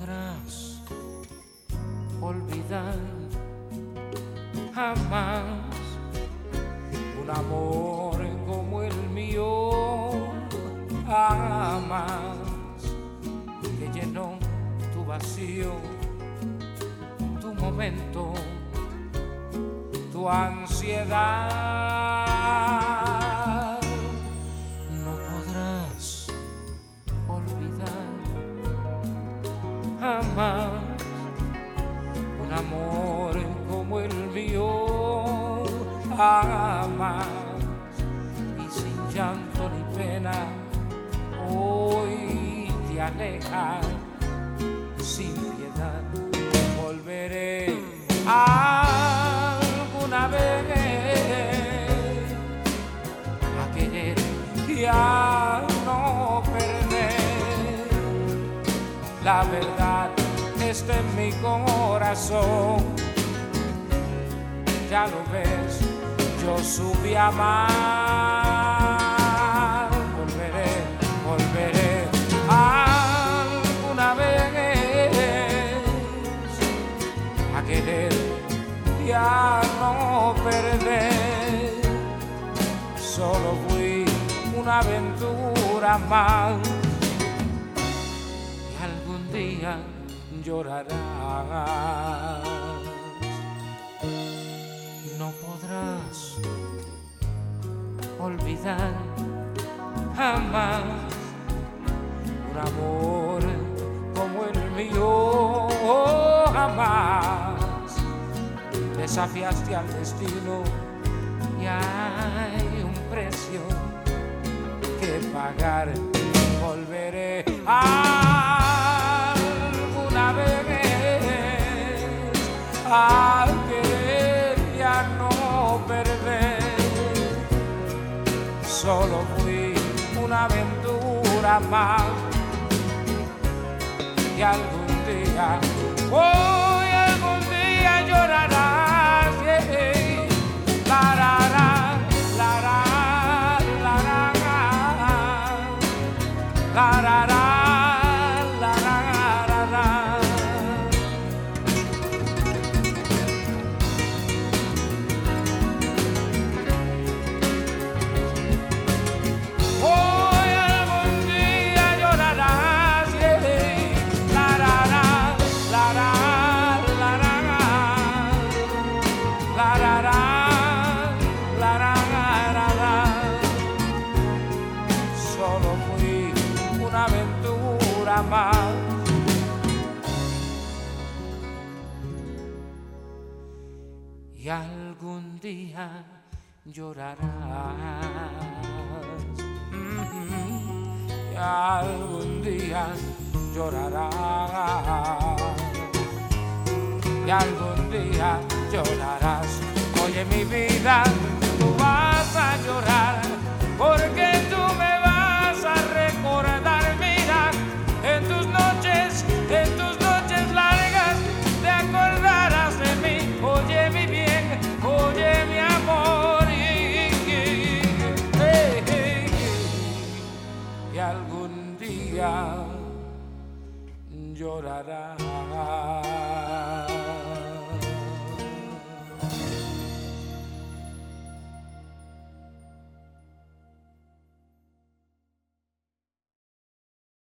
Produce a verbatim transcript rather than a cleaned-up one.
podrás olvidar jamás un amor como el mío, jamás, que llenó tu vacío, tu momento, tu ansiedad. No podrás olvidar jamás un amor como el mío, jamás, y sin llanto ni pena hoy te alejas sin piedad. Volveré alguna vez a querer y a no perder. La verdad está en mi corazón, ya lo ves, yo supe amar. Volveré, volveré alguna vez a querer y a no perder. Solo fui una aventura más y algún día llorarás. No podrás olvidar jamás un amor como el mío, jamás. Desafiaste al destino y hay un precio que pagar. Volveré alguna vez a querer y a no perder. Solo fui una aventura más y algún día, hoy algún día llorarás. Yeah. La, la, la, la, la, la, la, la, la, la. Más. Y algún día llorarás, mm-hmm. Y algún día llorarás, y algún día llorarás. Oye mi vida,